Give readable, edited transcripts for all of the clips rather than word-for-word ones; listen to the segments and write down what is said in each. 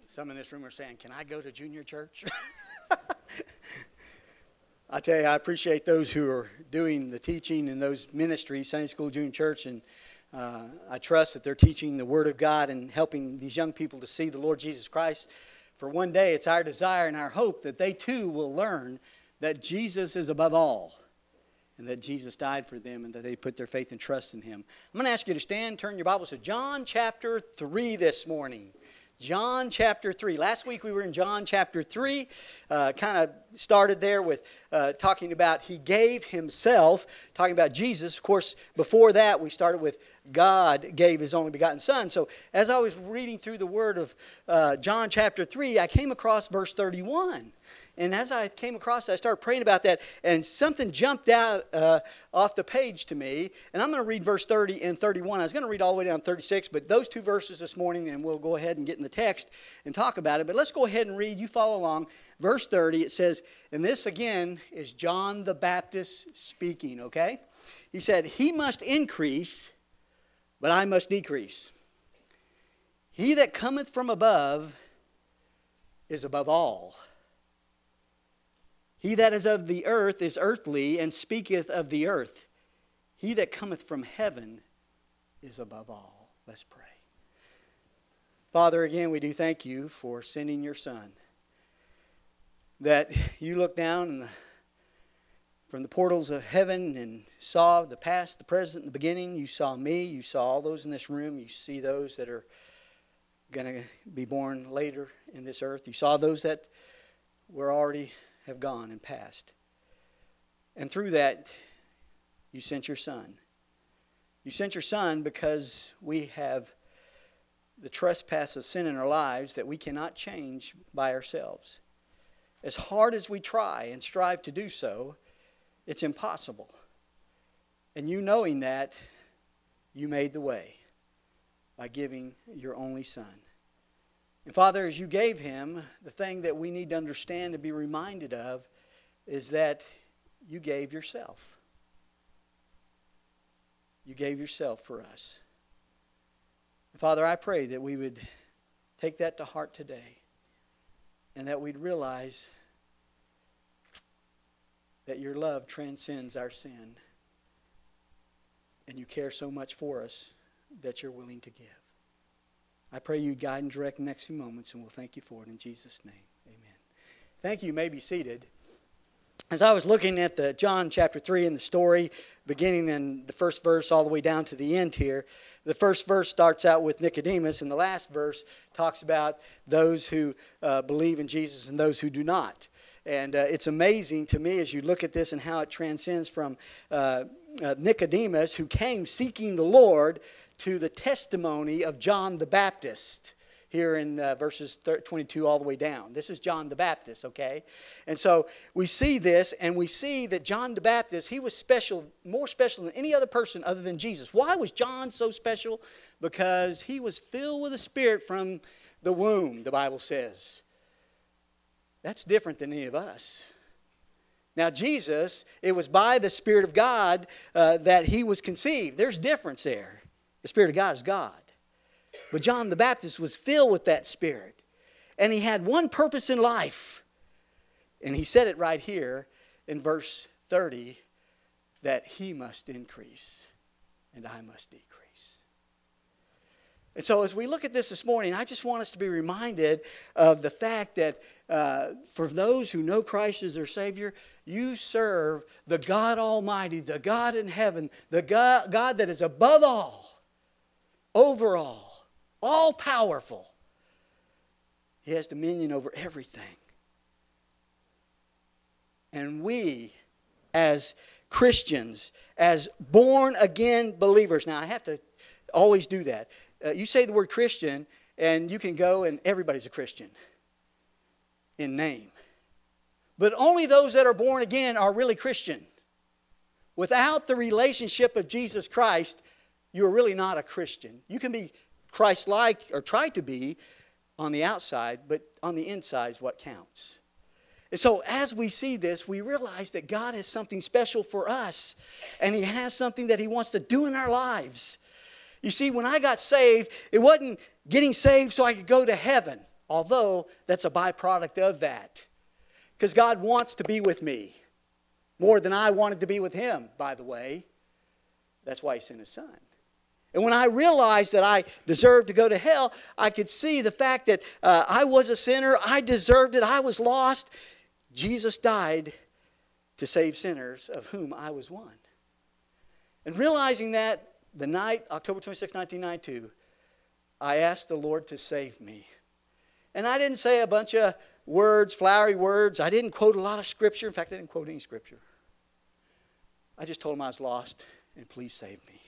Some in this room are saying, can I go to junior church? I tell you, I appreciate those who are doing the teaching in those ministries, Sunday School, Junior Church, and I trust that they're teaching the Word of God and helping these young people to see the Lord Jesus Christ. For one day, it's our desire and our hope that they too will learn that Jesus is above all and that Jesus died for them and that they put their faith and trust in Him. I'm going to ask you to stand, turn your Bibles to John chapter 3 this morning. John chapter 3. Last week we were in John chapter 3. Kind of started there with talking about He gave Himself, talking about Jesus. Of course, before that we started with God gave His only begotten Son. So as I was reading through the Word of John chapter 3, I came across verse 31. And as I came across it, I started praying about that, and something jumped out off the page to me. And I'm going to read verse 30 and 31. I was going to read all the way down to 36, but those two verses this morning, and we'll go ahead and get in the text and talk about it. But let's go ahead and read. You follow along. Verse 30, it says, and this again is John the Baptist speaking, okay? He said, He must increase, but I must decrease. He that cometh from above is above all. He that is of the earth is earthly, and speaketh of the earth. He that cometh from heaven is above all. Let's pray. Father, again, we do thank You for sending Your Son. That You looked down from the portals of heaven and saw the past, the present, and the beginning. You saw me. You saw all those in this room. You see those that are going to be born later in this earth. You saw those that were already have gone and passed. And through that, You sent Your Son. You sent Your Son because we have the trespass of sin in our lives that we cannot change by ourselves. As hard as we try and strive to do so, it's impossible. And You knowing that, You made the way by giving Your only Son. And Father, as You gave Him, the thing that we need to understand and be reminded of is that You gave Yourself. You gave Yourself for us. And Father, I pray that we would take that to heart today and that we'd realize that Your love transcends our sin and You care so much for us that You're willing to give. I pray You'd guide and direct the next few moments, and we'll thank You for it in Jesus' name. Amen. Thank you. You may be seated. As I was looking at the John chapter 3 and the story, beginning in the first verse all the way down to the end here, the first verse starts out with Nicodemus, and the last verse talks about those who believe in Jesus and those who do not. And it's amazing to me as you look at this and how it transcends from Nicodemus, who came seeking the Lord, to the testimony of John the Baptist here in verses 22 all the way down. This is John the Baptist, okay? And so we see this, and we see that John the Baptist, he was special, more special than any other person other than Jesus. Why was John so special? Because he was filled with the Spirit from the womb, the Bible says. That's different than any of us. Now Jesus, it was by the Spirit of God that He was conceived. There's difference there. The Spirit of God is God. But John the Baptist was filled with that Spirit. And he had one purpose in life. And he said it right here in verse 30, that he must increase and I must decrease. And so as we look at this morning, I just want us to be reminded of the fact that for those who know Christ as their Savior, you serve the God Almighty, the God in heaven, the God that is above all, over all powerful. He has dominion over everything. And we, as Christians, as born again believers, now I have to always do that. You say the word Christian, and you can go and everybody's a Christian in name. But only those that are born again are really Christian. Without the relationship of Jesus Christ, you're really not a Christian. You can be Christ-like or try to be on the outside, but on the inside is what counts. And so as we see this, we realize that God has something special for us. And He has something that He wants to do in our lives. You see, when I got saved, it wasn't getting saved so I could go to heaven. Although that's a byproduct of that. Because God wants to be with me. More than I wanted to be with Him, by the way. That's why He sent His Son. And when I realized that I deserved to go to hell, I could see the fact that I was a sinner. I deserved it. I was lost. Jesus died to save sinners, of whom I was one. And realizing that, the night, October 26, 1992, I asked the Lord to save me. And I didn't say a bunch of words, flowery words. I didn't quote a lot of Scripture. In fact, I didn't quote any Scripture. I just told Him I was lost, and please save me.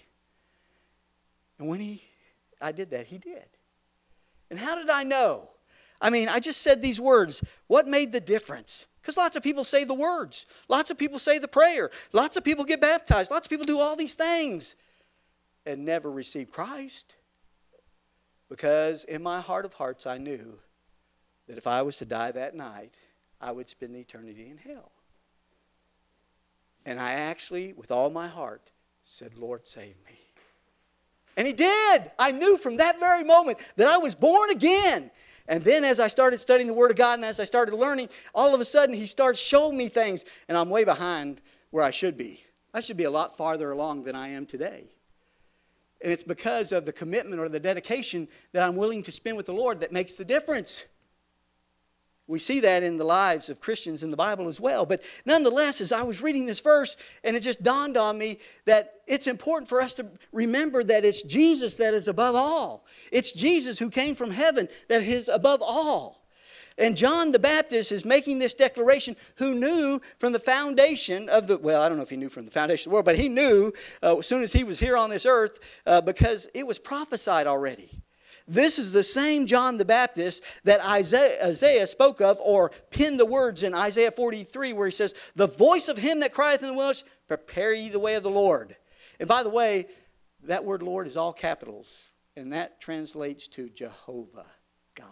And when I did that, He did. And how did I know? I mean, I just said these words. What made the difference? Because lots of people say the words. Lots of people say the prayer. Lots of people get baptized. Lots of people do all these things and never receive Christ. Because in my heart of hearts, I knew that if I was to die that night, I would spend eternity in hell. And I actually, with all my heart, said, Lord, save me. And He did. I knew from that very moment that I was born again. And then as I started studying the Word of God and as I started learning, all of a sudden He starts showing me things. And I'm way behind where I should be. I should be a lot farther along than I am today. And it's because of the commitment or the dedication that I'm willing to spend with the Lord that makes the difference. We see that in the lives of Christians in the Bible as well. But nonetheless, as I was reading this verse, and it just dawned on me that it's important for us to remember that it's Jesus that is above all. It's Jesus who came from heaven that is above all. And John the Baptist is making this declaration, who knew from the foundation of the, well, I don't know if he knew from the foundation of the world, but he knew as soon as he was here on this earth because it was prophesied already. This is the same John the Baptist that Isaiah spoke of or penned the words in Isaiah 43 where he says, the voice of him that crieth in the wilderness, prepare ye the way of the Lord. And by the way, that word Lord is all capitals. And that translates to Jehovah, God.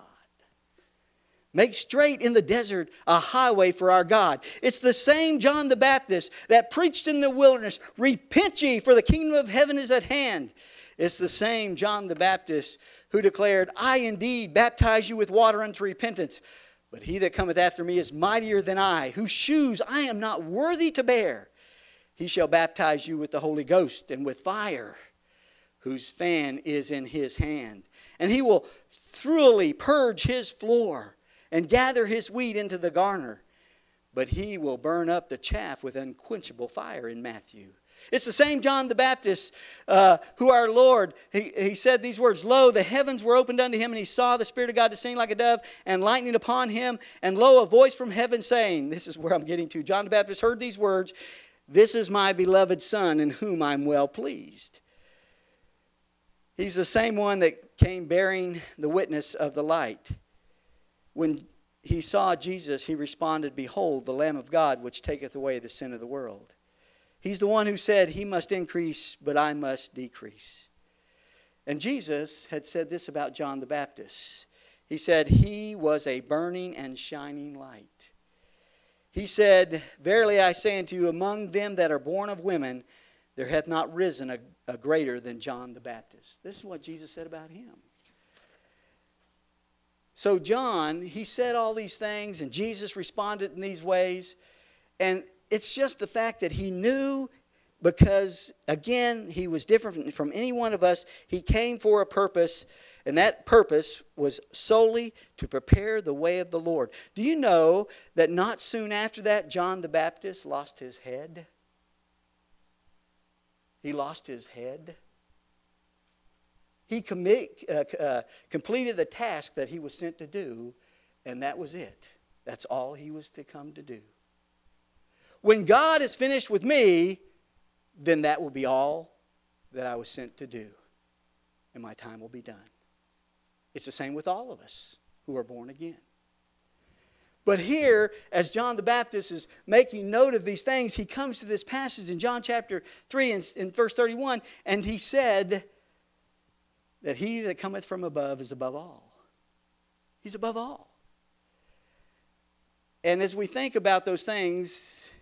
Make straight in the desert a highway for our God. It's the same John the Baptist that preached in the wilderness, repent ye, for the kingdom of heaven is at hand. It's the same John the Baptist who declared, I indeed baptize you with water unto repentance, but he that cometh after me is mightier than I, whose shoes I am not worthy to bear. He shall baptize you with the Holy Ghost and with fire, whose fan is in his hand. And he will thoroughly purge his floor and gather his wheat into the garner, but he will burn up the chaff with unquenchable fire in Matthew. It's the same John the Baptist who our Lord, he said these words, lo, the heavens were opened unto him, and he saw the Spirit of God descending like a dove and lightning upon him. And lo, a voice from heaven saying, this is where I'm getting to. John the Baptist heard these words, this is my beloved Son in whom I'm well pleased. He's the same one that came bearing the witness of the light. When he saw Jesus, he responded, behold, the Lamb of God, which taketh away the sin of the world. He's the one who said, he must increase, but I must decrease. And Jesus had said this about John the Baptist. He said, he was a burning and shining light. He said, verily I say unto you, among them that are born of women, there hath not risen a greater than John the Baptist. This is what Jesus said about him. So John, he said all these things, and Jesus responded in these ways. And it's just the fact that he knew, because, again, he was different from any one of us. He came for a purpose, and that purpose was solely to prepare the way of the Lord. Do you know that not soon after that, John the Baptist lost his head? He lost his head. He completed the task that he was sent to do, and that was it. That's all he was to come to do. When God is finished with me, then that will be all that I was sent to do. And my time will be done. It's the same with all of us who are born again. But here, as John the Baptist is making note of these things, he comes to this passage in John chapter 3 and in verse 31, and he said that he that cometh from above is above all. He's above all. And as we think about those things,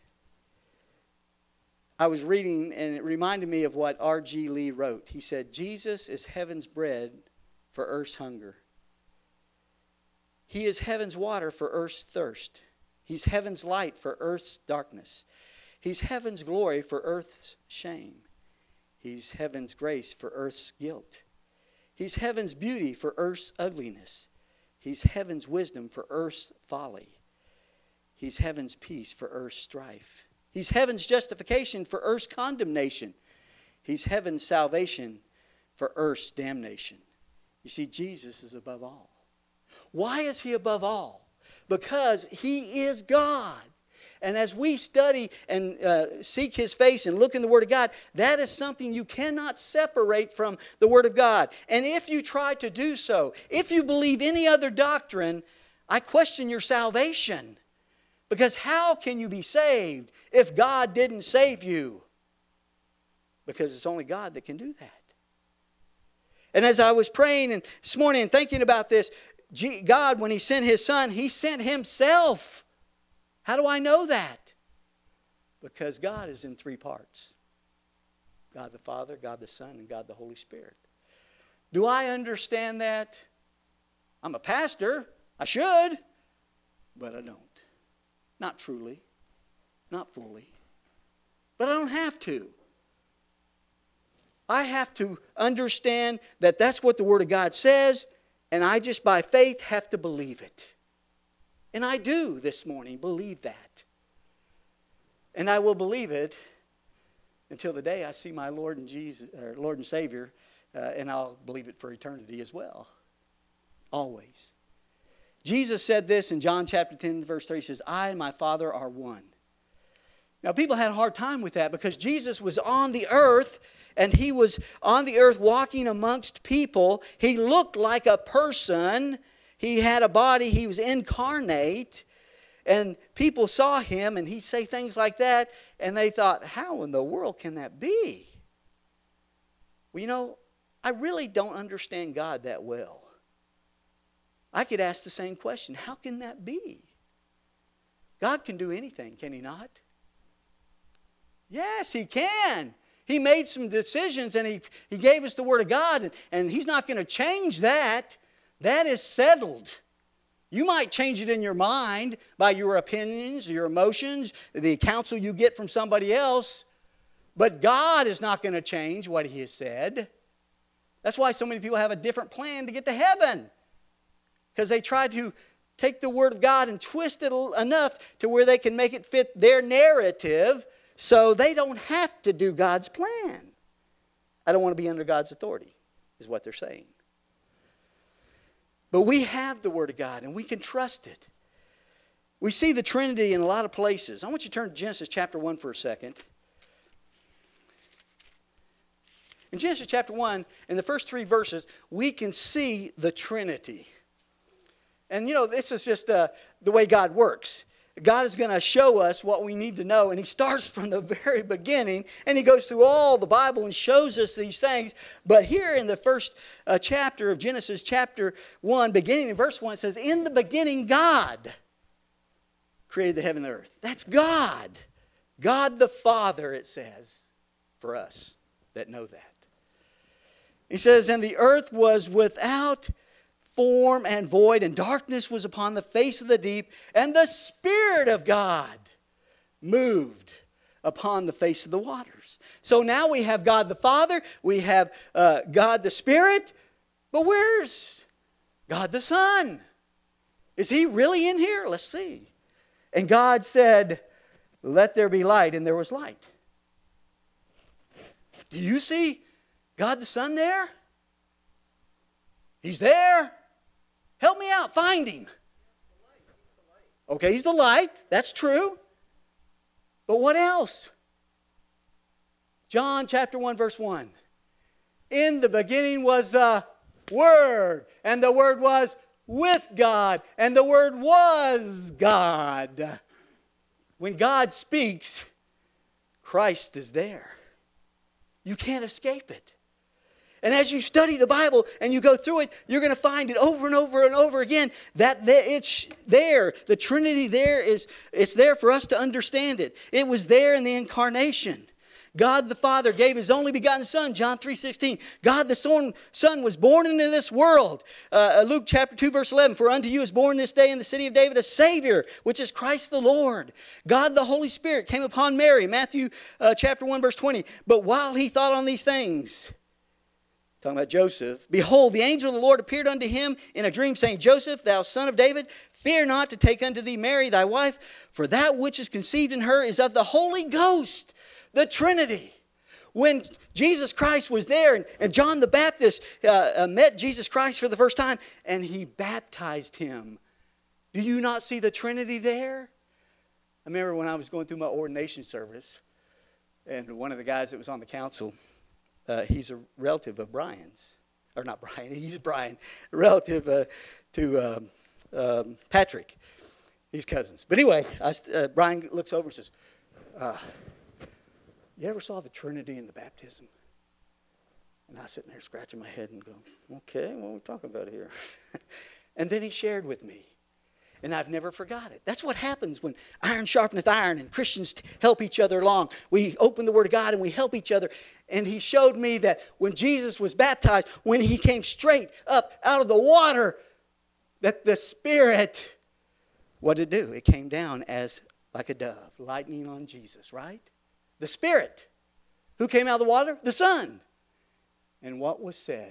I was reading, and it reminded me of what R.G. Lee wrote. He said, Jesus is heaven's bread for earth's hunger. He is heaven's water for earth's thirst. He's heaven's light for earth's darkness. He's heaven's glory for earth's shame. He's heaven's grace for earth's guilt. He's heaven's beauty for earth's ugliness. He's heaven's wisdom for earth's folly. He's heaven's peace for earth's strife. He's heaven's justification for earth's condemnation. He's heaven's salvation for earth's damnation. You see, Jesus is above all. Why is He above all? Because He is God. And as we study and seek His face and look in the Word of God, that is something you cannot separate from the Word of God. And if you try to do so, if you believe any other doctrine, I question your salvation. Because how can you be saved if God didn't save you? Because it's only God that can do that. And as I was praying and this morning and thinking about this, God, when He sent His Son, He sent Himself. How do I know that? Because God is in three parts. God the Father, God the Son, and God the Holy Spirit. Do I understand that? I'm a pastor. I should. But I don't. Not truly. Not fully. But I don't have to. I have to understand that that's what the Word of God says, and I just by faith have to believe it. And I do this morning believe that. And I will believe it until the day I see my Lord and Savior, and I'll believe it for eternity as well. Always. Jesus said this in John chapter 10, verse 3. He says, I and my Father are one. Now, people had a hard time with that because Jesus was on the earth, and He was on the earth walking amongst people. He looked like a person. He had a body. He was incarnate. And people saw Him, and He'd say things like that, and they thought, how in the world can that be? Well, you know, I really don't understand God that well. I could ask the same question. How can that be? God can do anything, can He not? Yes, He can. He made some decisions, and He gave us the Word of God, and He's not going to change that. That is settled. You might change it in your mind by your opinions, your emotions, the counsel you get from somebody else, but God is not going to change what He has said. That's why so many people have a different plan to get to heaven, because they try to take the Word of God and twist it enough to where they can make it fit their narrative so they don't have to do God's plan. I don't want to be under God's authority, is what they're saying. But we have the Word of God, and we can trust it. We see the Trinity in a lot of places. I want you to turn to Genesis chapter 1 for a second. In Genesis chapter 1, in the first 3 verses, we can see the Trinity. And you know, this is just the way God works. God is going to show us what we need to know, and He starts from the very beginning, and He goes through all the Bible and shows us these things. But here in the first chapter of Genesis, chapter 1, beginning in verse 1, it says, in the beginning God created the heaven and the earth. That's God. God the Father, it says, for us that know that. He says, and the earth was without form and void, and darkness was upon the face of the deep, and the Spirit of God moved upon the face of the waters. So now we have God the Father, we have God the Spirit, but where's God the Son? Is He really in here? Let's see. And God said, let there be light, and there was light. Do you see God the Son there? He's there. Help me out. Find Him. Okay, He's the light. That's true. But what else? John chapter 1 verse 1. In the beginning was the Word, and the Word was with God, and the Word was God. When God speaks, Christ is there. You can't escape it. And as you study the Bible and you go through it, you're going to find it over and over and over again that it's there. The Trinity there it's there for us to understand it. It was there in the incarnation. God the Father gave His only begotten Son, John 3:16. God the Son was born into this world. Luke chapter 2, verse 11. For unto you is born this day in the city of David a Savior, which is Christ the Lord. God the Holy Spirit came upon Mary, Matthew chapter 1, verse 20. But while he thought on these things, talking about Joseph, behold, the angel of the Lord appeared unto him in a dream, saying, Joseph, thou son of David, fear not to take unto thee Mary thy wife, for that which is conceived in her is of the Holy Ghost, the Trinity. When Jesus Christ was there and John the Baptist met Jesus Christ for the first time and he baptized him, do you not see the Trinity there? I remember when I was going through my ordination service, and one of the guys that was on the council, he's a relative of Brian's. Or not Brian, he's Brian. A relative to Patrick. He's cousins. But anyway, Brian looks over and says, you ever saw the Trinity in the baptism? And I was sitting there scratching my head and going, okay, what are we talking about here? And then he shared with me. And I've never forgot it. That's what happens when iron sharpeneth iron and Christians help each other along. We open the Word of God and we help each other. And he showed me that when Jesus was baptized, when he came straight up out of the water, that the Spirit, what did it do? It came down as like a dove, lightning on Jesus, right? The Spirit. Who came out of the water? The Son. And what was said?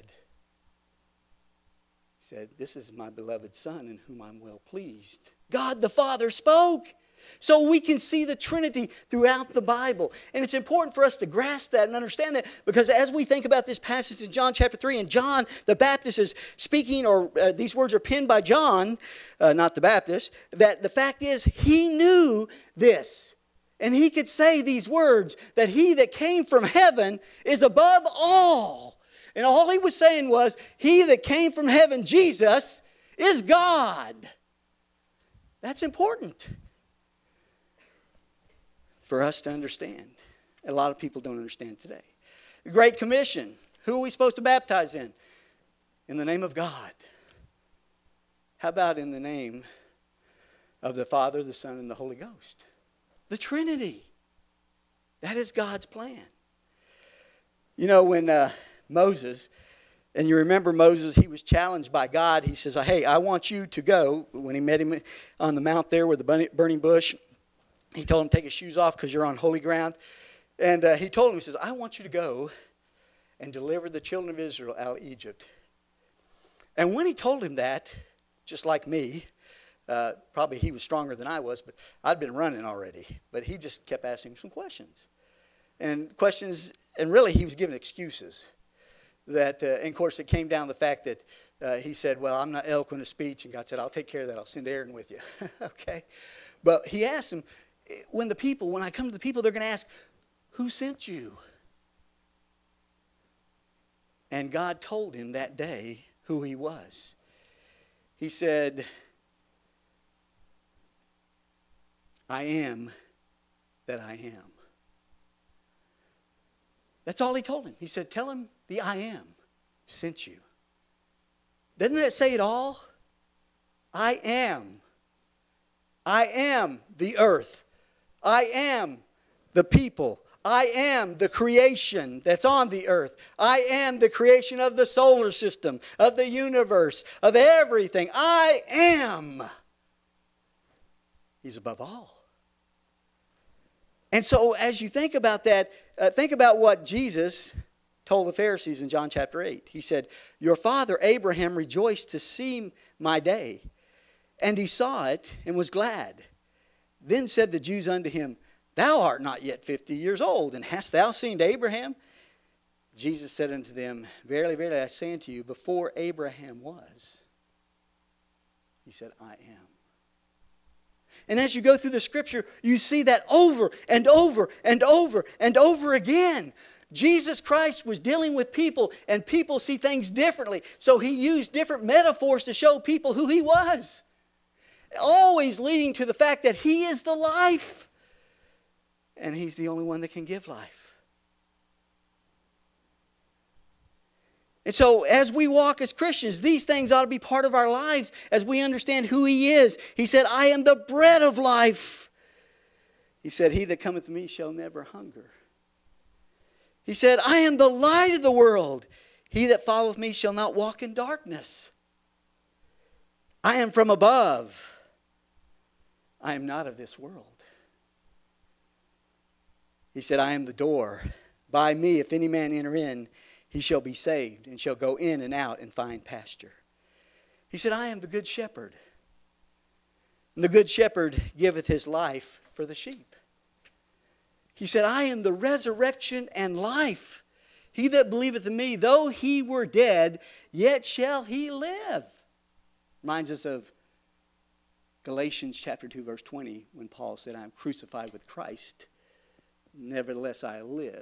Said, this is my beloved Son in whom I'm well pleased. God the Father spoke. So we can see the Trinity throughout the Bible. And it's important for us to grasp that and understand that, because as we think about this passage in John chapter 3, and John the Baptist is speaking, or these words are penned by John, not the Baptist, that the fact is he knew this. And he could say these words, that he that came from heaven is above all. And all he was saying was, he that came from heaven, Jesus, is God. That's important for us to understand. A lot of people don't understand today. The Great Commission. Who are we supposed to baptize in? In the name of God. How about in the name of the Father, the Son, and the Holy Ghost? The Trinity. That is God's plan. You know, when Moses, and you remember Moses, he was challenged by God. He says, hey, I want you to go. When he met him on the mount there with the burning bush, he told him, take his shoes off because you're on holy ground. And he told him, he says, I want you to go and deliver the children of Israel out of Egypt. And when he told him that, just like me, probably he was stronger than I was, but I'd been running already. But he just kept asking some questions. And really he was giving excuses. And of course, it came down to the fact that he said, well, I'm not eloquent of speech. And God said, I'll take care of that. I'll send Aaron with you. Okay. But he asked him, when I come to the people, they're going to ask, who sent you? And God told him that day who he was. He said, I am that I am. That's all he told him. He said, tell him the I am sent you. Doesn't that say it all? I am. I am the earth. I am the people. I am the creation that's on the earth. I am the creation of the solar system, of the universe, of everything. I am. He's above all. And so as you think about that, think about what Jesus told the Pharisees in John chapter 8. He said, your father Abraham rejoiced to see my day, and he saw it and was glad. Then said the Jews unto him, thou art not yet 50 years old, and hast thou seen Abraham? Jesus said unto them, verily, verily, I say unto you, before Abraham was, he said, I am. And as you go through the Scripture, you see that over and over and over and over again. Jesus Christ was dealing with people, and people see things differently. So he used different metaphors to show people who he was. Always leading to the fact that he is the life. And he's the only one that can give life. And so as we walk as Christians, these things ought to be part of our lives as we understand who he is. He said, I am the bread of life. He said, he that cometh to me shall never hunger. He said, I am the light of the world. He that followeth me shall not walk in darkness. I am from above. I am not of this world. He said, I am the door. By me, if any man enter in, he shall be saved, and shall go in and out and find pasture. He said, I am the good shepherd. And the good shepherd giveth his life for the sheep. He said, I am the resurrection and life. He that believeth in me, though he were dead, yet shall he live. Reminds us of Galatians chapter 2, verse 20, when Paul said, I am crucified with Christ. Nevertheless I live.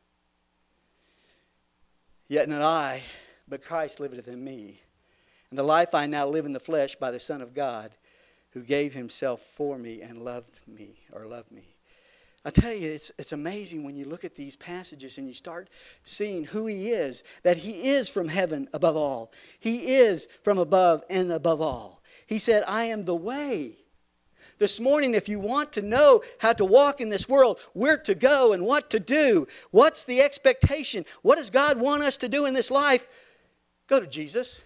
Yet not I, but Christ liveth in me. And the life I now live in the flesh by the Son of God, who gave himself for me and loved me. I tell you, it's amazing when you look at these passages and you start seeing who he is, that he is from heaven above all. He is from above and above all. He said, I am the way. This morning, if you want to know how to walk in this world, where to go and what to do, what's the expectation, what does God want us to do in this life, go to Jesus.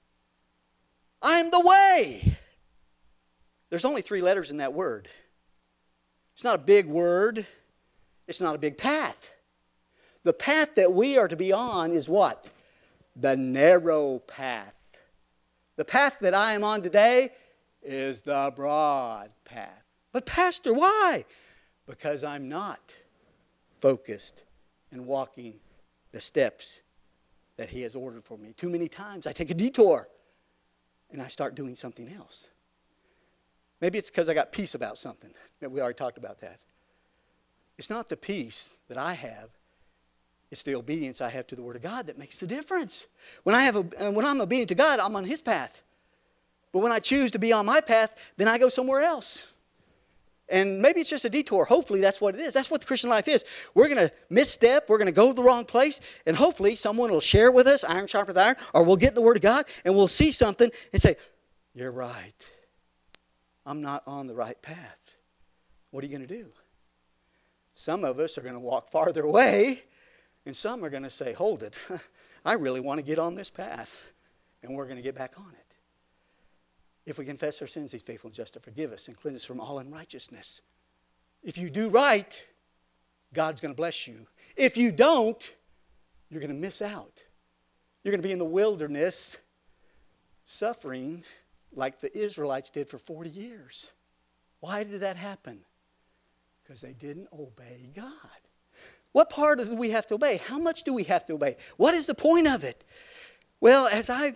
I am the way. There's only 3 letters in that word. It's not a big word. It's not a big path. The path that we are to be on is what? The narrow path. The path that I am on today is the broad path. But Pastor, why? Because I'm not focused and walking the steps that he has ordered for me. Too many times I take a detour and I start doing something else. Maybe it's because I got peace about something. We already talked about that. It's not the peace that I have. It's the obedience I have to the Word of God that makes the difference. When I'm obedient to God, I'm on His path. But when I choose to be on my path, then I go somewhere else. And maybe it's just a detour. Hopefully that's what it is. That's what the Christian life is. We're going to misstep. We're going to go the wrong place. And hopefully someone will share with us, iron sharpens iron, or we'll get in the Word of God and we'll see something and say, you're right. I'm not on the right path. What are you going to do? Some of us are going to walk farther away, and some are going to say, hold it. I really want to get on this path. And we're going to get back on it. If we confess our sins, He's faithful and just to forgive us and cleanse us from all unrighteousness. If you do right, God's going to bless you. If you don't, you're going to miss out. You're going to be in the wilderness suffering like the Israelites did for 40 years. Why did that happen? Because they didn't obey God. What part do we have to obey? How much do we have to obey? What is the point of it? Well, I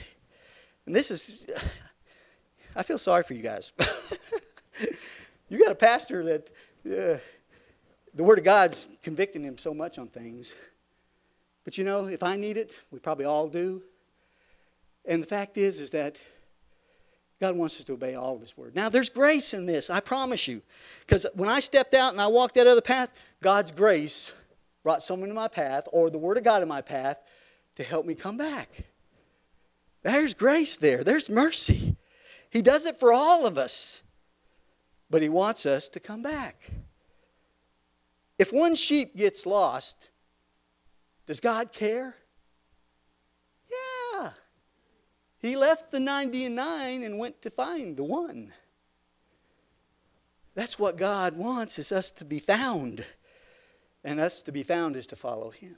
feel sorry for you guys. You got a pastor that the Word of God's convicting him so much on things. But you know, if I need it, we probably all do. And the fact is that God wants us to obey all of His Word. Now, there's grace in this, I promise you. Because when I stepped out and I walked that other path, God's grace brought someone in my path, or the Word of God in my path, to help me come back. There's grace there. There's mercy. He does it for all of us. But He wants us to come back. If one sheep gets lost, does God care? Yeah. He left the 99 and went to find the one. That's what God wants, is us to be found. And us to be found is to follow Him.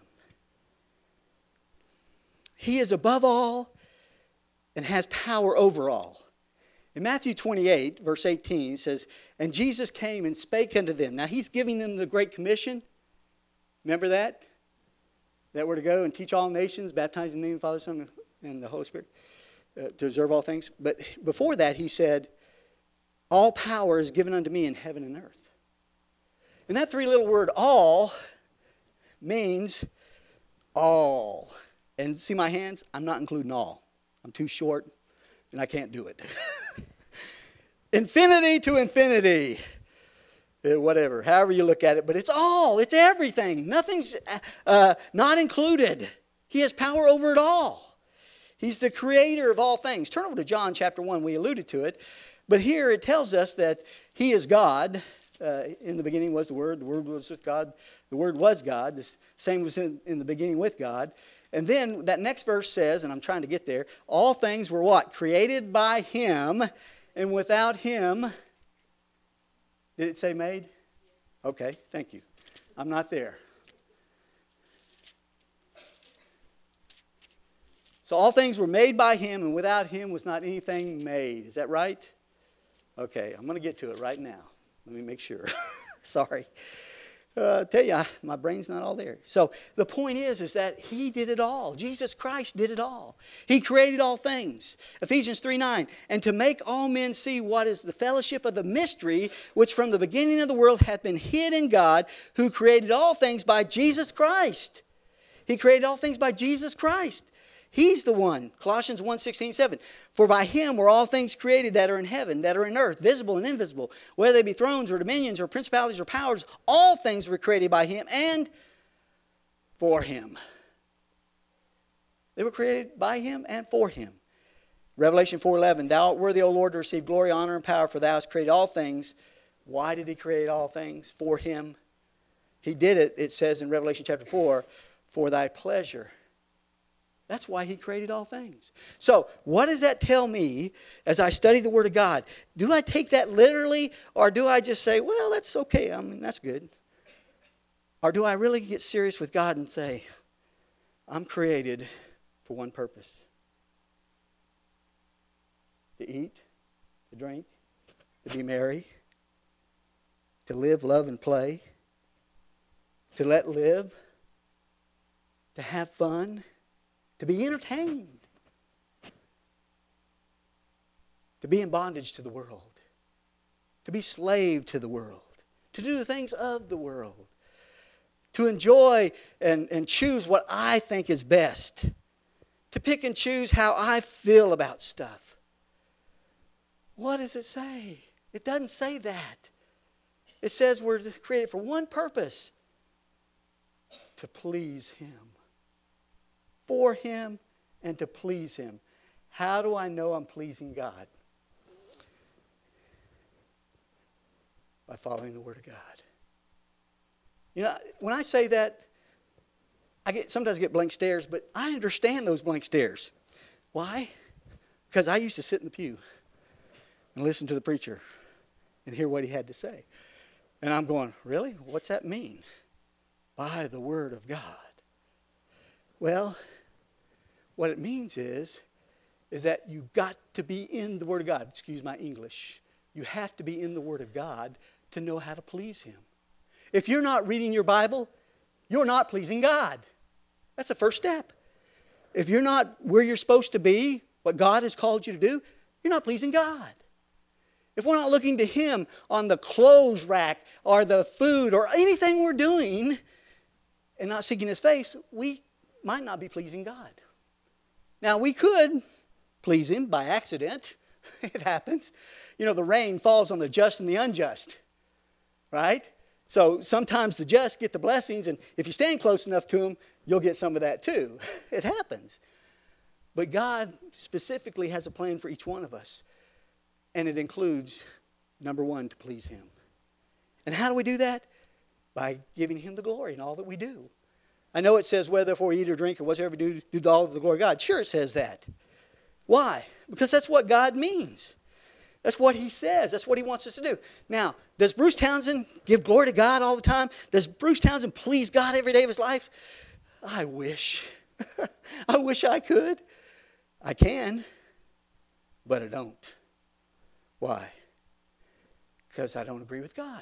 He is above all and has power over all. In Matthew 28, verse 18, it says, and Jesus came and spake unto them. Now He's giving them the Great Commission. Remember that? That we're to go and teach all nations, baptizing in the name of the Father, Son, and the Holy Spirit, to observe all things. But before that, He said, all power is given unto me in heaven and earth. And that 3 little word, all, means all. And see my hands? I'm not including all. I'm too short, and I can't do it. Infinity to infinity. Whatever, however you look at it. But it's all. It's everything. Nothing's not included. He has power over it all. He's the creator of all things. Turn over to John chapter 1. We alluded to it. But here it tells us that He is God. In the beginning was the Word was with God, the Word was God. The same was in the beginning with God. And then that next verse says, and I'm trying to get there, all things were what? Created by Him, and without Him, did it say made? Okay, thank you. I'm not there. So all things were made by Him, and without Him was not anything made. Is that right? Okay, I'm going to get to it right now. Let me make sure. Sorry. Tell you, my brain's not all there. So the point is that He did it all. Jesus Christ did it all. He created all things. Ephesians 3:9, and to make all men see what is the fellowship of the mystery, which from the beginning of the world hath been hid in God, who created all things by Jesus Christ. He created all things by Jesus Christ. He's the one. Colossians 1:16-17. For by Him were all things created that are in heaven, that are in earth, visible and invisible. Whether they be thrones or dominions or principalities or powers, all things were created by Him and for Him. They were created by Him and for Him. Revelation 4:11. Thou art worthy, O Lord, to receive glory, honor, and power, for Thou hast created all things. Why did He create all things? For Him. He did it, it says in Revelation chapter 4, for Thy pleasure. That's why He created all things. So, what does that tell me as I study the Word of God? Do I take that literally, or do I just say, well, that's okay, I mean, that's good? Or do I really get serious with God and say, I'm created for one purpose? To eat, to drink, to be merry, to live, love, and play, to let live, to have fun, to be entertained, to be in bondage to the world, to be slave to the world, to do the things of the world, to enjoy and choose what I think is best, to pick and choose how I feel about stuff. What does it say? It doesn't say that. It says we're created for one purpose, to please Him. For Him and to please Him. How do I know I'm pleasing God? By following the Word of God. You know, when I say that, I sometimes get blank stares, but I understand those blank stares. Why? Because I used to sit in the pew and listen to the preacher and hear what he had to say. And I'm going, really? What's that mean? By the Word of God. Well, what it means is that you've got to be in the Word of God. Excuse my English. You have to be in the Word of God to know how to please Him. If you're not reading your Bible, you're not pleasing God. That's the first step. If you're not where you're supposed to be, what God has called you to do, you're not pleasing God. If we're not looking to Him on the clothes rack or the food or anything we're doing and not seeking His face, we might not be pleasing God. Now, we could please Him by accident. It happens. You know, the rain falls on the just and the unjust, right? So sometimes the just get the blessings, and if you stand close enough to Him, you'll get some of that too. It happens. But God specifically has a plan for each one of us, and it includes, number one, to please Him. And how do we do that? By giving Him the glory in all that we do. I know it says, whether therefore eat or drink or whatsoever do all of the glory of God. Sure, it says that. Why? Because that's what God means. That's what He says. That's what He wants us to do. Now, does Bruce Townsend give glory to God all the time? Does Bruce Townsend please God every day of his life? I wish. I wish I could. I can, but I don't. Why? Because I don't agree with God.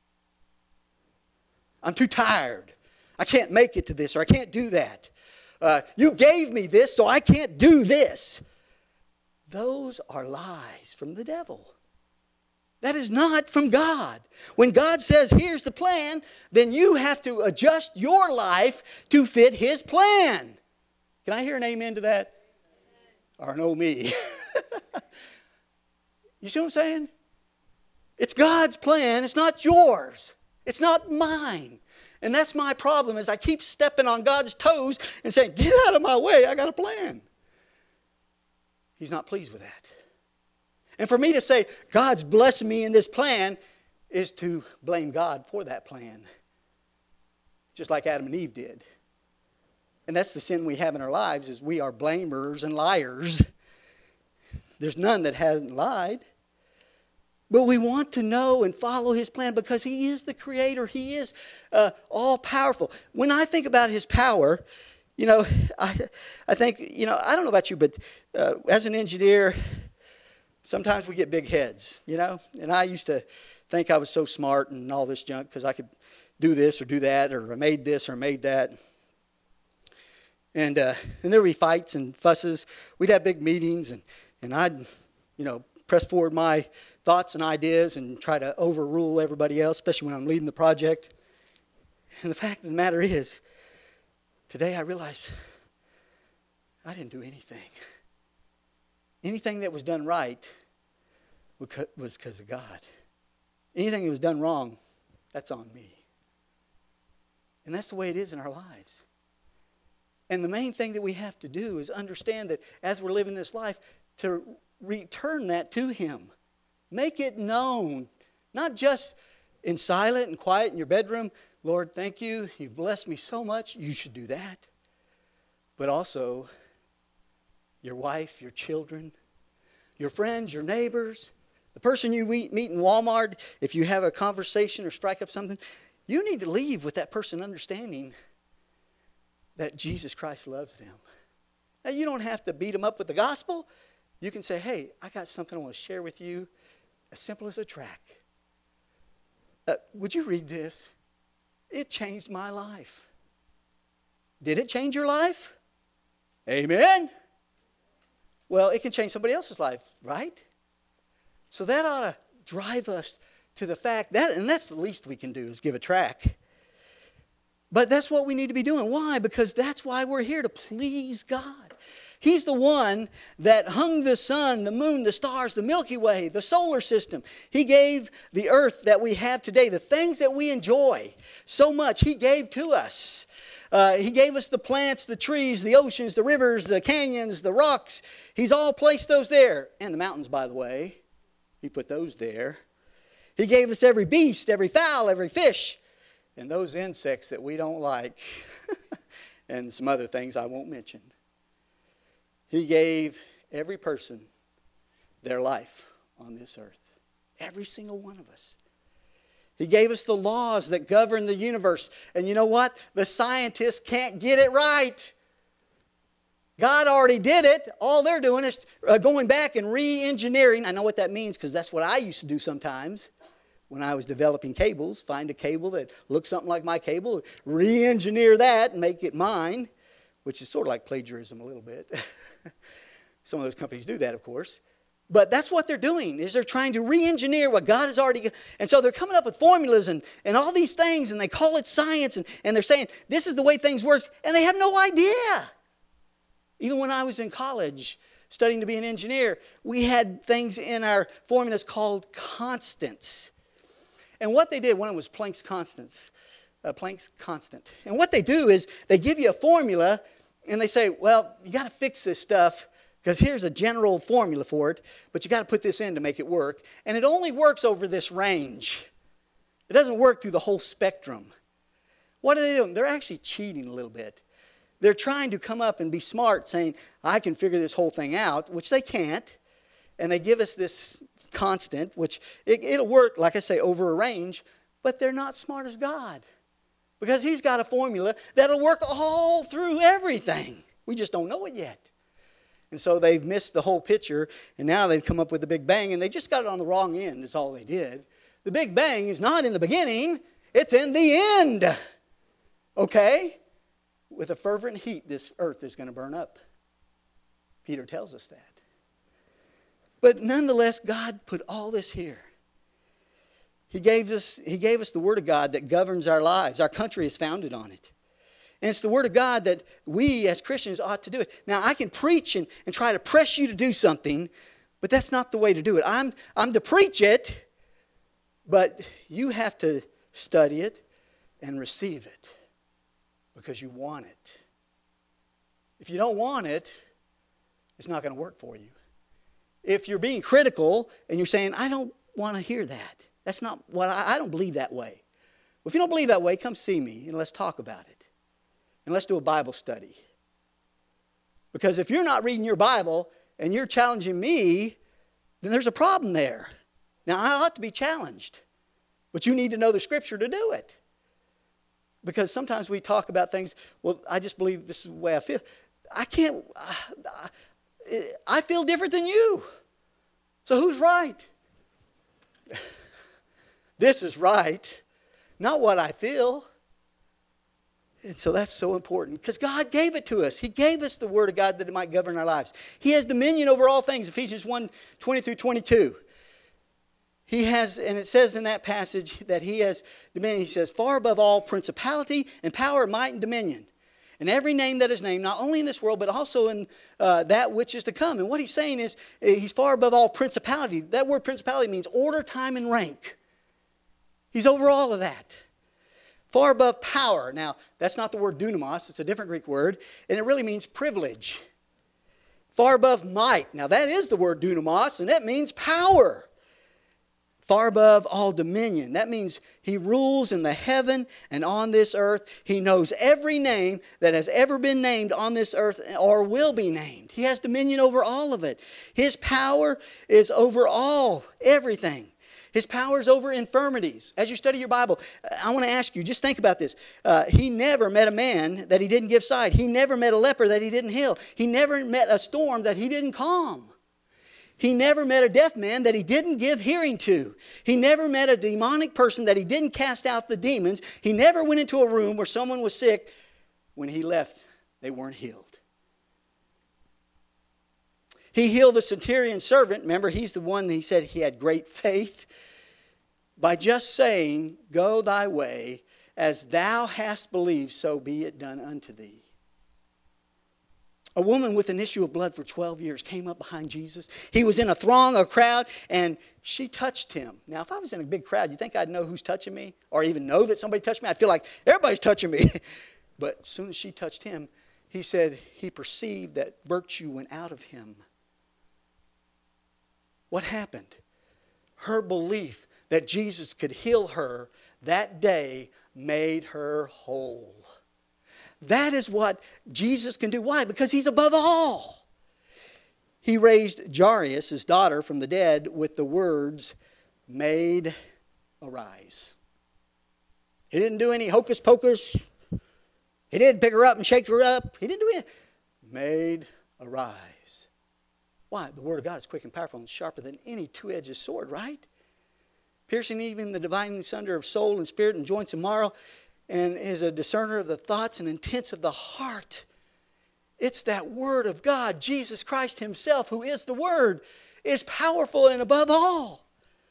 I'm too tired. I can't make it to this, or I can't do that. You gave me this, so I can't do this. Those are lies from the devil. That is not from God. When God says, here's the plan, then you have to adjust your life to fit His plan. Can I hear an amen to that? Or no me? You see what I'm saying? It's God's plan. It's not yours. It's not mine. And that's my problem, is I keep stepping on God's toes and saying, get out of my way, I got a plan. He's not pleased with that. And for me to say, God's blessing me in this plan, is to blame God for that plan, just like Adam and Eve did. And that's the sin we have in our lives, is we are blamers and liars. There's none that hasn't lied. But we want to know and follow His plan because He is the Creator. He is all-powerful. When I think about His power, I think, I don't know about you, but as an engineer, sometimes we get big heads, And I used to think I was so smart and all this junk because I could do this or do that, or I made this or made that. And there would be fights and fusses. We'd have big meetings, and I'd, press forward my thoughts and ideas and try to overrule everybody else, especially when I'm leading the project. And the fact of the matter is, today I realize I didn't do anything. Anything that was done right was because of God. Anything that was done wrong, that's on me. And that's the way it is in our lives. And the main thing that we have to do is understand that as we're living this life, to return that to Him. Make it known, not just in silent and quiet in your bedroom. Lord, thank you. You've blessed me so much. You should do that. But also your wife, your children, your friends, your neighbors, the person you meet in Walmart. If you have a conversation or strike up something, you need to leave with that person understanding that Jesus Christ loves them. Now, you don't have to beat them up with the gospel. You can say, hey, I got something I want to share with you, as simple as a tract. Would you read this? It changed my life. Did it change your life? Amen? Well, it can change somebody else's life, right? So that ought to drive us to the fact that, and that's the least we can do, is give a tract. But that's what we need to be doing. Why? Because that's why we're here, to please God. He's the one that hung the sun, the moon, the stars, the Milky Way, the solar system. He gave the earth that we have today, the things that we enjoy so much, He gave to us. He gave us the plants, the trees, the oceans, the rivers, the canyons, the rocks. He's all placed those there. And the mountains, by the way. He put those there. He gave us every beast, every fowl, every fish. And those insects that we don't like. And some other things I won't mention. He gave every person their life on this earth. Every single one of us. He gave us the laws that govern the universe. And you know what? The scientists can't get it right. God already did it. All they're doing is going back and re-engineering. I know what that means because that's what I used to do sometimes when I was developing cables. Find a cable that looks something like my cable, re-engineer that and make it mine. Which is sort of like plagiarism a little bit. Some of those companies do that, of course. But that's what they're doing, is they're trying to re-engineer what God has already... And so they're coming up with formulas and all these things, and they call it science, and they're saying, this is the way things work, and they have no idea. Even when I was in college studying to be an engineer, we had things in our formulas called constants. And what they did, one of them was Planck's constants. Planck's constant. And what they do is they give you a formula and they say, well, you got to fix this stuff because here's a general formula for it, but you got to put this in to make it work. And it only works over this range. It doesn't work through the whole spectrum. What are they doing? They're actually cheating a little bit. They're trying to come up and be smart, saying, I can figure this whole thing out, which they can't. And they give us this constant, which it'll work, like I say, over a range, but they're not smart as God. Because He's got a formula that'll work all through everything. We just don't know it yet. And so they've missed the whole picture, and now they've come up with the Big Bang, and they just got it on the wrong end, is all they did. The Big Bang is not in the beginning, it's in the end. Okay? With a fervent heat, this earth is going to burn up. Peter tells us that. But nonetheless, God put all this here. He gave us the Word of God that governs our lives. Our country is founded on it. And it's the Word of God that we as Christians ought to do it. Now, I can preach and try to press you to do something, but that's not the way to do it. I'm to preach it, but you have to study it and receive it because you want it. If you don't want it, it's not going to work for you. If you're being critical and you're saying, I don't want to hear that, That's not what I don't believe that way. Well, if you don't believe that way, come see me and let's talk about it. And let's do a Bible study. Because if you're not reading your Bible and you're challenging me, then there's a problem there. Now, I ought to be challenged. But you need to know the Scripture to do it. Because sometimes we talk about things, well, I just believe this is the way I feel. I feel different than you. So who's right? This is right, not what I feel. And so that's so important because God gave it to us. He gave us the Word of God that it might govern our lives. He has dominion over all things, Ephesians 1, 20 through 22. He has, and it says in that passage that He has dominion. He says, far above all principality and power, might and dominion. And every name that is named, not only in this world, but also in that which is to come. And what He's saying is, He's far above all principality. That word principality means order, time, and rank. He's over all of that. Far above power. Now, that's not the word dunamos. It's a different Greek word. And it really means privilege. Far above might. Now, that is the word dunamos, and it means power. Far above all dominion. That means He rules in the heaven and on this earth. He knows every name that has ever been named on this earth or will be named. He has dominion over all of it. His power is over all, everything. His power is over infirmities. As you study your Bible, I want to ask you, just think about this. He never met a man that He didn't give sight. He never met a leper that He didn't heal. He never met a storm that He didn't calm. He never met a deaf man that He didn't give hearing to. He never met a demonic person that He didn't cast out the demons. He never went into a room where someone was sick. When He left, they weren't healed. He healed the centurion servant. Remember, he's the one He said he had great faith. By just saying, go thy way, as thou hast believed, so be it done unto thee. A woman with an issue of blood for 12 years came up behind Jesus. He was in a throng, a crowd, and she touched Him. Now, if I was in a big crowd, you think I'd know who's touching me? Or even know that somebody touched me? I'd feel like everybody's touching me. But as soon as she touched Him, He said he perceived that virtue went out of him. What happened? Her belief that Jesus could heal her that day made her whole. That is what Jesus can do. Why? Because He's above all. He raised Jairus, his daughter, from the dead with the words, made arise. He didn't do any hocus pocus. He didn't pick her up and shake her up. He didn't do anything. Made arise. Why? The Word of God is quick and powerful and sharper than any two-edged sword, right? Piercing even the dividing asunder of soul and spirit and joints and marrow, and is a discerner of the thoughts and intents of the heart. It's that Word of God, Jesus Christ Himself, who is the Word, is powerful and above all.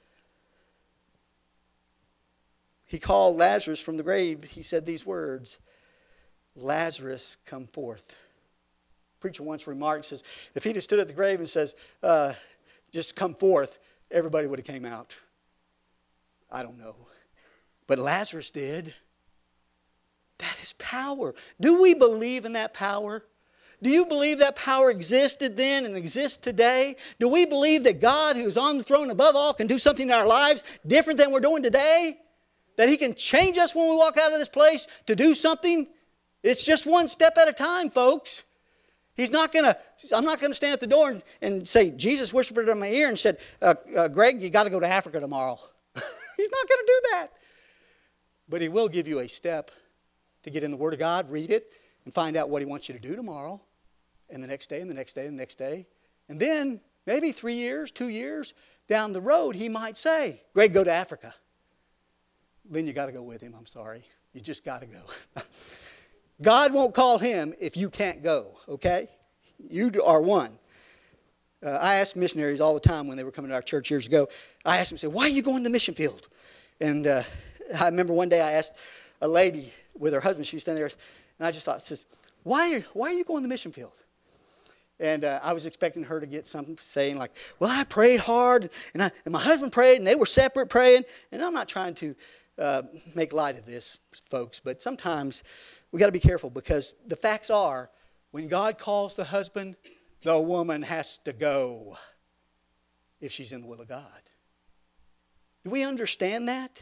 He called Lazarus from the grave. He said these words, Lazarus, come forth. Preacher once remarked, says, if he'd have stood at the grave and says, just come forth, everybody would have came out. I don't know. But Lazarus did. That is power. Do we believe in that power? Do you believe that power existed then and exists today? Do we believe that God, who is on the throne above all, can do something in our lives different than we're doing today? That He can change us when we walk out of this place to do something? It's just one step at a time, folks. I'm not going to stand at the door and say, Jesus whispered in my ear and said, Greg, you got to go to Africa tomorrow. He's not going to do that. But He will give you a step to get in the Word of God, read it, and find out what He wants you to do tomorrow, and the next day, and the next day, and the next day. And then, maybe 3 years, 2 years down the road, He might say, Greg, go to Africa. Then you got to go with Him, I'm sorry. You just got to go. God won't call him if you can't go, okay? You are one. I asked missionaries all the time when they were coming to our church years ago. I asked them, say, why are you going to the mission field? And I remember one day I asked a lady with her husband, she was standing there, and I just thought, says, why are you going to the mission field? And I was expecting her to get something saying like, well, I prayed hard, and my husband prayed, and they were separate praying. And I'm not trying to make light of this, folks, but sometimes we got to be careful because the facts are, when God calls the husband, the woman has to go if she's in the will of God. Do we understand that?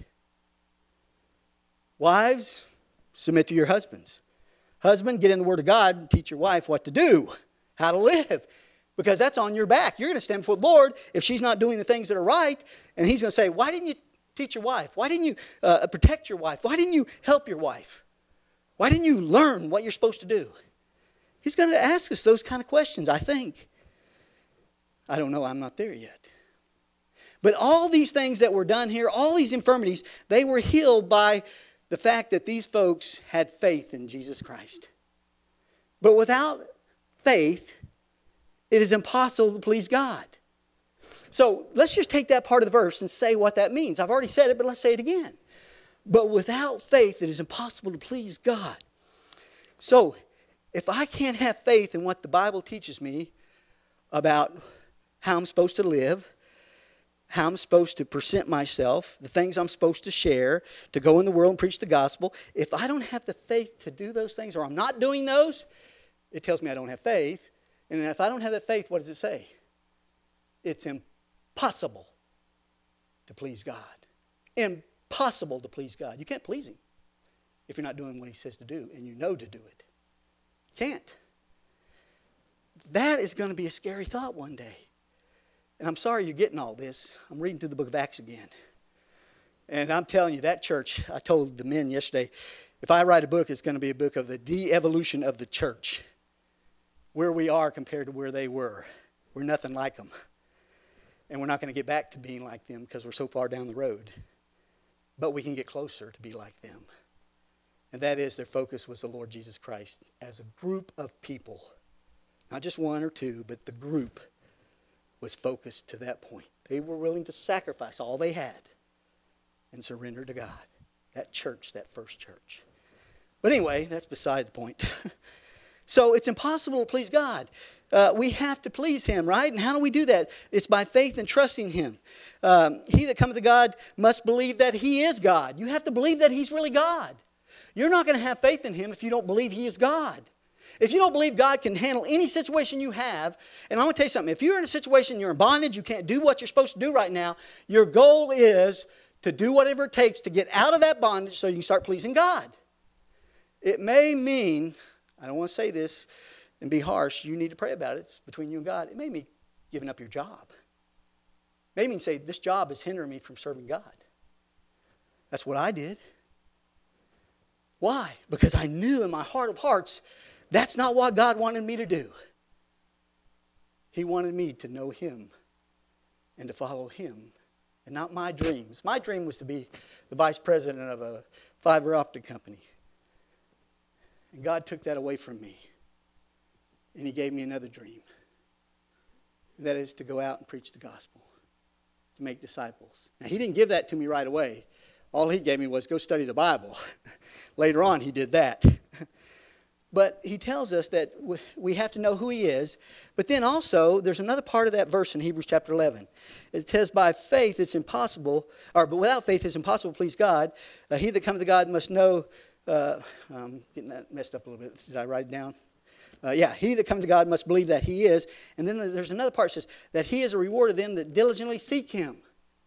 Wives, submit to your husbands. Husband, get in the Word of God and teach your wife what to do, how to live. Because that's on your back. You're going to stand before the Lord if she's not doing the things that are right. And He's going to say, why didn't you teach your wife? Why didn't you protect your wife? Why didn't you help your wife? Why didn't you learn what you're supposed to do? He's going to ask us those kind of questions, I think. I don't know. I'm not there yet. But all these things that were done here, all these infirmities, they were healed by the fact that these folks had faith in Jesus Christ. But without faith, it is impossible to please God. So let's just take that part of the verse and say what that means. I've already said it, but let's say it again. But without faith, it is impossible to please God. So if I can't have faith in what the Bible teaches me about how I'm supposed to live, how I'm supposed to present myself, the things I'm supposed to share, to go in the world and preach the gospel, if I don't have the faith to do those things, or I'm not doing those, it tells me I don't have faith. And if I don't have that faith, what does it say? It's impossible to please God. Impossible to please God. You can't please Him if you're not doing what He says to do, and you know to do it. You can't. That is going to be a scary thought one day. And I'm sorry you're getting all this. I'm reading through the book of Acts again. And I'm telling you, that church, I told the men yesterday, if I write a book, it's going to be a book of the de-evolution of the church. Where we are compared to where they were. We're nothing like them. And we're not going to get back to being like them because we're so far down the road. But we can get closer to be like them. And that is, their focus was the Lord Jesus Christ as a group of people. Not just one or two, but the group was focused to that point. They were willing to sacrifice all they had and surrender to God. That church, that first church. But anyway, that's beside the point. So it's impossible to please God. We have to please Him, right? And how do we do that? It's by faith and trusting Him. He that cometh to God must believe that He is God. You have to believe that He's really God. You're not going to have faith in Him if you don't believe He is God. If you don't believe God can handle any situation you have, and I'm going to tell you something, if you're in a situation, you're in bondage, you can't do what you're supposed to do right now, your goal is to do whatever it takes to get out of that bondage so you can start pleasing God. It may mean, I don't want to say this and be harsh, you need to pray about it, it's between you and God. It may mean giving up your job. It may mean say, this job is hindering me from serving God. That's what I did. Why? Because I knew in my heart of hearts, that's not what God wanted me to do. He wanted me to know Him and to follow Him and not my dreams. My dream was to be the vice president of a fiber optic company. And God took that away from me. And He gave me another dream. And that is to go out and preach the gospel. To make disciples. Now, He didn't give that to me right away. All He gave me was go study the Bible. Later on, He did that. But He tells us that we have to know who He is. But then also, there's another part of that verse in Hebrews chapter 11. It says, by faith it's impossible, but without faith it's impossible to please God. He that cometh to God must know, I'm getting that messed up a little bit. Did I write it down? He that cometh to God must believe that He is. And then there's another part that says, that He is a reward of them that diligently seek Him.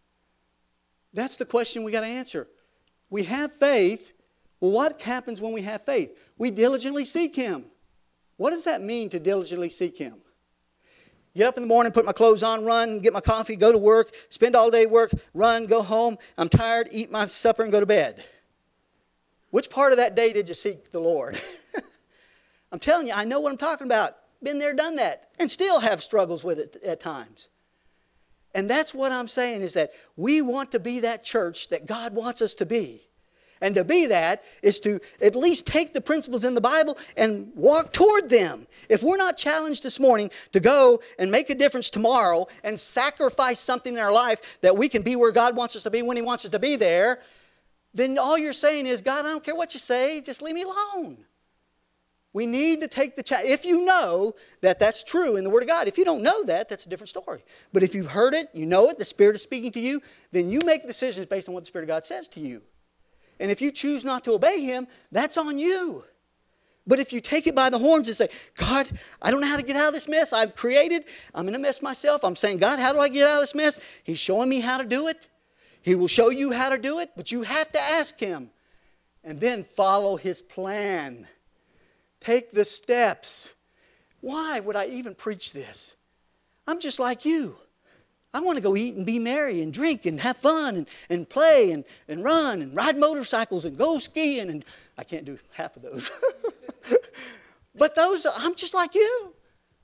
That's the question we got to answer. We have faith. Well, what happens when we have faith? We diligently seek Him. What does that mean to diligently seek Him? Get up in the morning, put my clothes on, run, get my coffee, go to work, spend all day at work, run, go home. I'm tired, eat my supper, and go to bed. Which part of that day did you seek the Lord? I'm telling you, I know what I'm talking about. Been there, done that, and still have struggles with it at times. And that's what I'm saying is that we want to be that church that God wants us to be. And to be that is to at least take the principles in the Bible and walk toward them. If we're not challenged this morning to go and make a difference tomorrow and sacrifice something in our life that we can be where God wants us to be when He wants us to be there, then all you're saying is, God, I don't care what you say, just leave me alone. We need to take the challenge. If you know that that's true in the Word of God. If you don't know that, that's a different story. But if you've heard it, you know it, the Spirit is speaking to you, then you make decisions based on what the Spirit of God says to you. And if you choose not to obey Him, that's on you. But if you take it by the horns and say, God, I don't know how to get out of this mess I've created. I'm in a mess myself. I'm saying, God, how do I get out of this mess? He's showing me how to do it. He will show you how to do it, but you have to ask Him. And then follow His plan. Take the steps. Why would I even preach this? I'm just like you. I want to go eat and be merry and drink and have fun and play and run and ride motorcycles and go skiing. And I can't do half of those. But I'm just like you.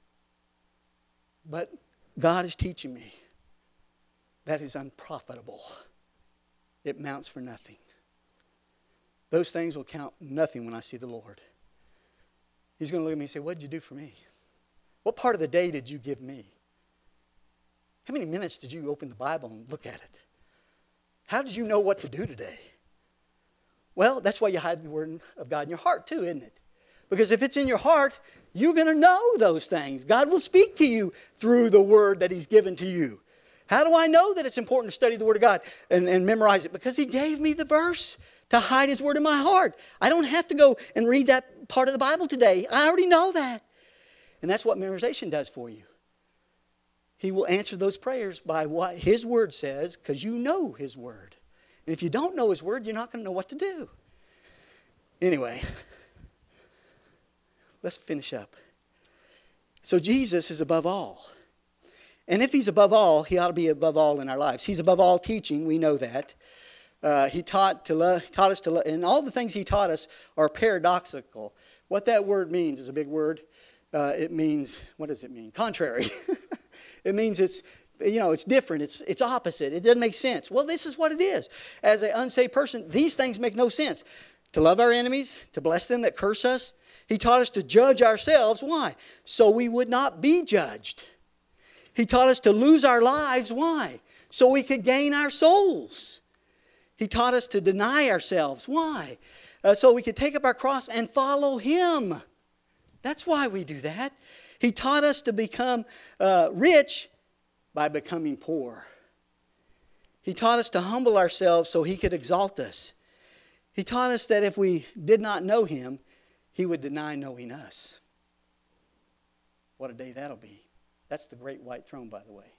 But God is teaching me that is unprofitable. It mounts for nothing. Those things will count nothing when I see the Lord. He's going to look at me and say, what did you do for me? What part of the day did you give me? How many minutes did you open the Bible and look at it? How did you know what to do today? Well, that's why you hide the Word of God in your heart too, isn't it? Because if it's in your heart, you're going to know those things. God will speak to you through the Word that He's given to you. How do I know that it's important to study the Word of God and memorize it? Because He gave me the verse to hide His Word in my heart. I don't have to go and read that part of the Bible today. I already know that. And that's what memorization does for you. He will answer those prayers by what His Word says, because you know His Word. And if you don't know His Word, you're not going to know what to do. Anyway, let's finish up. So Jesus is above all. And if He's above all, He ought to be above all in our lives. He's above all teaching, we know that. He taught us to love, and all the things He taught us are paradoxical. What that word means is a big word. It means, what does it mean? Contrary. It means it's different. It's opposite. It doesn't make sense. Well, this is what it is. As an unsaved person, these things make no sense. To love our enemies, to bless them that curse us. He taught us to judge ourselves. Why? So we would not be judged. He taught us to lose our lives. Why? So we could gain our souls. He taught us to deny ourselves. Why? So we could take up our cross and follow Him. That's why we do that. He taught us to become rich by becoming poor. He taught us to humble ourselves so He could exalt us. He taught us that if we did not know Him, He would deny knowing us. What a day that'll be. That's the great white throne, by the way.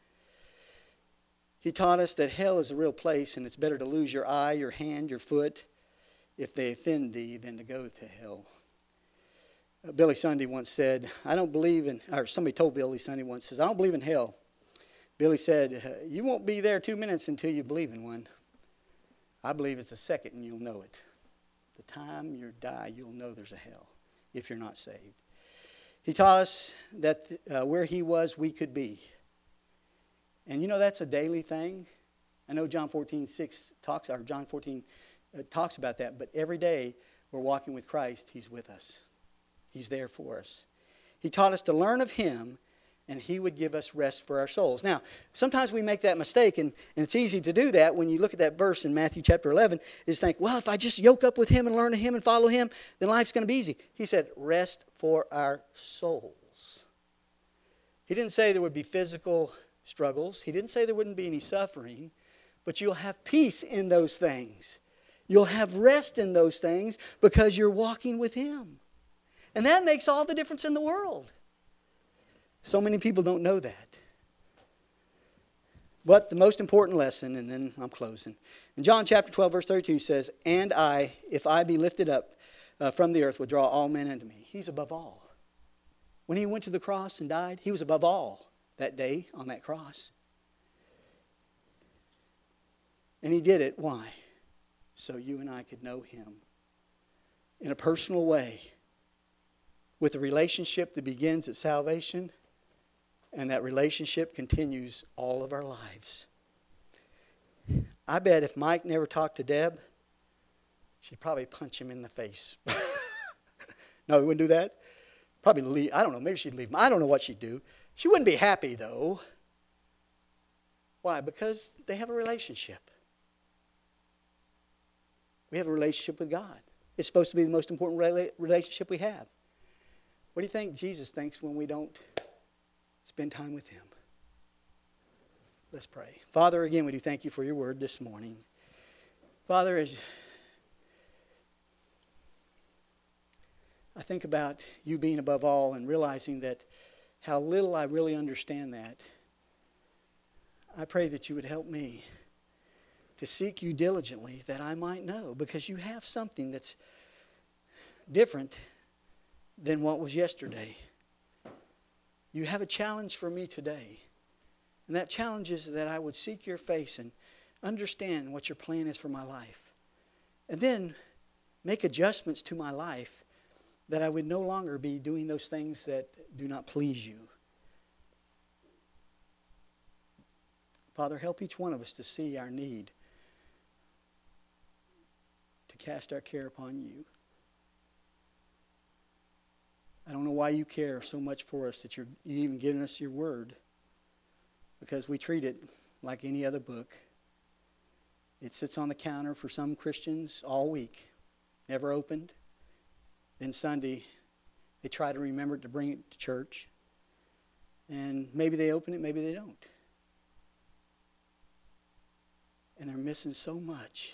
He taught us that hell is a real place, and it's better to lose your eye, your hand, your foot, if they offend thee, than to go to hell. Billy Sunday once said, somebody told Billy Sunday once, says, I don't believe in hell. Billy said, you won't be there 2 minutes until you believe in one. I believe it's a second and you'll know it. The time you die, you'll know there's a hell if you're not saved. He taught us that where He was, we could be. And that's a daily thing. I know John 14:6 talks about that, but every day we're walking with Christ, He's with us. He's there for us. He taught us to learn of Him, and He would give us rest for our souls. Now, sometimes we make that mistake, and it's easy to do that when you look at that verse in Matthew chapter 11, is think, well, if I just yoke up with Him and learn of Him and follow Him, then life's going to be easy. He said, rest for our souls. He didn't say there would be physical struggles. He didn't say there wouldn't be any suffering, but you'll have peace in those things. You'll have rest in those things because you're walking with Him. And that makes all the difference in the world. So many people don't know that. But the most important lesson, and then I'm closing. In John chapter 12, verse 32 says, and I, if I be lifted up from the earth, will draw all men unto me. He's above all. When He went to the cross and died, He was above all that day on that cross. And He did it. Why? So you and I could know Him in a personal way, with a relationship that begins at salvation, and that relationship continues all of our lives. I bet if Mike never talked to Deb, she'd probably punch him in the face. No, he wouldn't do that? Probably leave. I don't know, maybe she'd leave him. I don't know what she'd do. She wouldn't be happy, though. Why? Because they have a relationship. We have a relationship with God. It's supposed to be the most important relationship we have. What do you think Jesus thinks when we don't spend time with Him? Let's pray. Father, again, we do thank You for Your word this morning. Father, as I think about You being above all and realizing that how little I really understand that, I pray that You would help me to seek you diligently that I might know, because you have something that's different than what was yesterday. You have a challenge for me today. And that challenge is that I would seek your face and understand what your plan is for my life. And then make adjustments to my life that I would no longer be doing those things that do not please you. Father, help each one of us to see our need to cast our care upon you. I don't know why you care so much for us that you've even given us your word, because we treat it like any other book. It sits on the counter for some Christians all week, never opened. Then Sunday, they try to remember to bring it to church. And maybe they open it, maybe they don't. And they're missing so much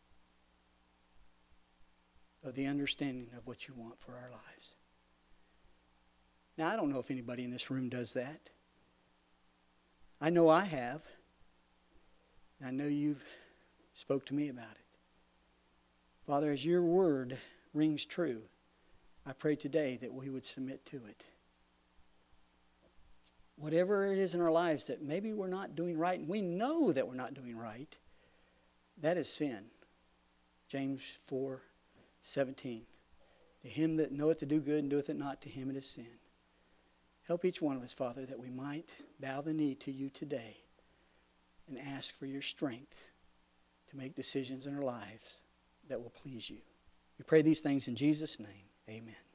of the understanding of what you want for our lives. Now, I don't know if anybody in this room does that. I know I have. I know you've spoke to me about it. Father, as your word rings true, I pray today that we would submit to it. Whatever it is in our lives that maybe we're not doing right, and we know that we're not doing right, that is sin. James 4:17. To him that knoweth to do good and doeth it not, to him it is sin. Help each one of us, Father, that we might bow the knee to you today and ask for your strength to make decisions in our lives that will please you. We pray these things in Jesus' name. Amen.